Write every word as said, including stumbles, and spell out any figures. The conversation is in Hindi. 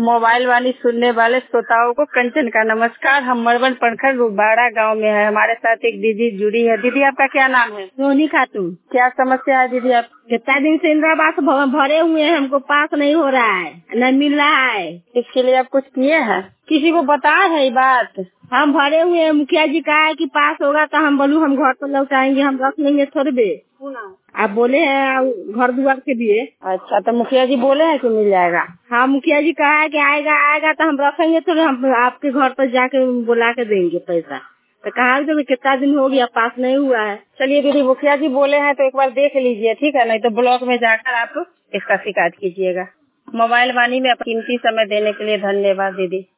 मोबाइल वाणी सुनने वाले श्रोताओं को कंचन का नमस्कार। हम मरवन प्रखंड रुबाड़ा गांव में है। हमारे साथ एक दीदी जुड़ी है। दीदी आपका क्या नाम है? सोनी खातून। क्या समस्या है दीदी? आप कितना दिन से इंदिरा आवास भरे हुए हैं, हमको पास नहीं हो रहा है, न मिल रहा है। इसके लिए आप कुछ किए हैं? किसी को बताया है ये बात? हम भरे हुए हैं, मुखिया जी कहा है कि पास होगा तो हम बोलू हम घर पर लौटाएंगे, हम रख लेंगे थोड़े बे। आप बोले हैं घर द्वार के लिए। अच्छा, तो मुखिया जी बोले हैं कि मिल जाएगा? हाँ, मुखिया जी कहा है कि आएगा आएगा तो हम रखेंगे, तो हम आपके घर पर जाके बुला के देंगे पैसा। तो कहा तो कितना दिन हो गया, पास नहीं हुआ है। चलिए दीदी, मुखिया जी बोले हैं तो एक बार देख लीजिए, ठीक है? नहीं तो ब्लॉक में जाकर आप इसका शिकायत कीजिएगा। मोबाइल वाणी में आप कीमती समय देने के लिए धन्यवाद दीदी।